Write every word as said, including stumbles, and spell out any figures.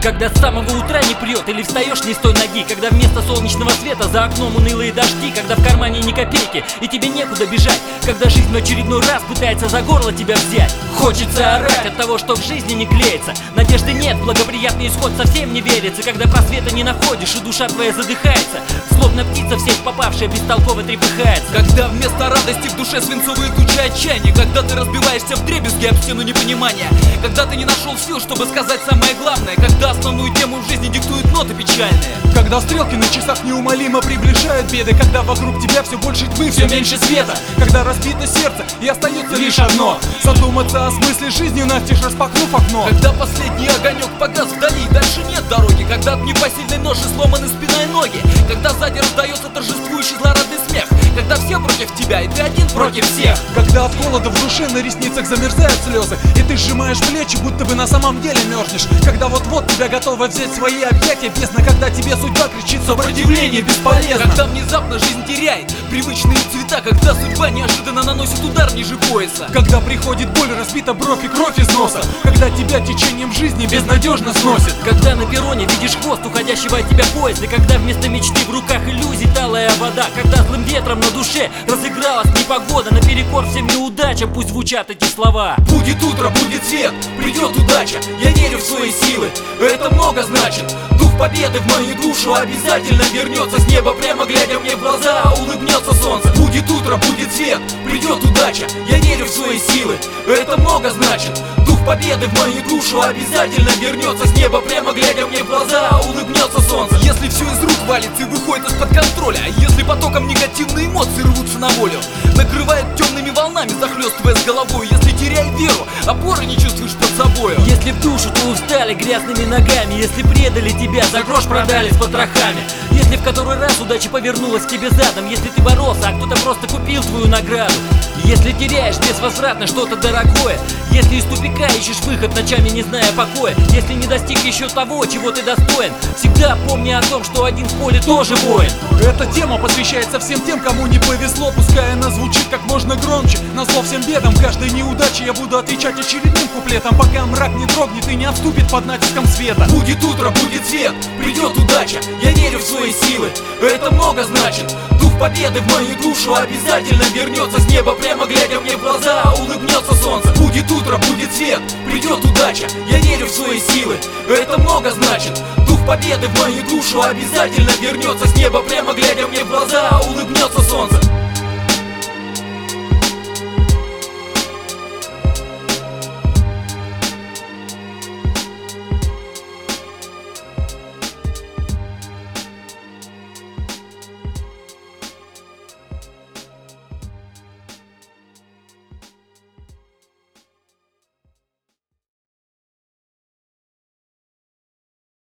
Когда с самого утра не прет или встаешь не с той ноги, когда вместо солнечного света за окном унылые дожди, когда в кармане ни копейки и тебе некуда бежать, когда жизнь в очередной раз пытается за горло тебя взять. Хочется орать от того, что в жизни не клеится, надежды нет, благоприятный исход совсем не верится. Когда просвета не находишь и душа твоя задыхается, словно птица в сеть попавшая бестолково трепыхается. Когда вместо радости в душе свинцовые тучи отчаяния, когда ты разбиваешься вдребезги об стену непонимания, когда ты не нашел сил, чтобы сказать самое главное, когда основную тему в жизни диктуют ноты печальные, когда стрелки на часах неумолимо приближают беды, когда вокруг тебя все больше тьмы, все меньше света, когда разбито сердце и остается лишь одно — задуматься о смысле жизни, настежь распахнув окно. Когда последний огонек погас вдали и дальше нет дороги, когда от непосильной ноши сломаны спина и ноги, когда сзади раздается торжествующий злорадный смех, когда все против тебя и ты один против всех, когда от холода в душе на ресницах замерзают слезы и ты сжимаешь плечи, будто бы на самом деле мерзнешь, когда вот-вот тебя готова взять свои объятия бездна, когда тебе судьба кричит сопротивление бесполезно, когда внезапно жизнь теряет привычные цвета, когда судьба неожиданно наносит удар ниже пояса, когда приходит боль, разбита бровь и кровь из носа, когда тебя течением жизни безнадежно сносит, когда на перроне видишь хвост уходящего от тебя поезда, и когда вместо мечты в руках иллюзий талая вода, когда злым ветром на душе разыгралась непогода, наперекор всем неудачам пусть звучат эти слова. Будет утро, будет свет, придет удача, я верю в свои силы, это много значит. Дух победы в мою душу обязательно вернется с неба, прямо глядя мне в глаза, улыбнется солнце. Будет утро, будет свет, придет удача, я верю в свои силы, это много значит. Дух победы в мою душу обязательно вернется с неба, прямо глядя мне в глаза, улыбнется солнце. Если все из рук валится и выходит из-под контроля, а если потоком негативные эмоции рвутся на волю, накрывает темными волнами, захлестывая с головой, если теряй веру, опоры не чувствуешь под собою, если в душу ты устали грязными ногами, если предали тебя, за грош продали с потрохами, если в который раз удача повернулась к тебе задом, если ты боролся, а кто-то просто купил твою награду, если теряешь безвозвратно что-то дорогое, если из тупика ищешь выход ночами, не зная покоя, если не достиг еще того, чего ты достоин, всегда помни о том, что один в поле тоже воин. Эта тема посвящается всем тем, кому не повезло, пускай она звучит как можно громче. Назло всем бедам, каждой неудаче я буду отвечать очередным куплетом, пока мрак не дрогнет и не отступит под натиском света. Будет утро, будет свет, придет удача, я верю в свои силы, это много значит. Дух победы в мою душу обязательно вернется с неба, прямо глядя мне в глаза, улыбнется солнце. Будет утро, будет свет, придет удача, я верю в свои силы, это много значит. Дух победы в мою душу обязательно вернется с неба, прямо глядя мне в глаза, улыбнется солнце.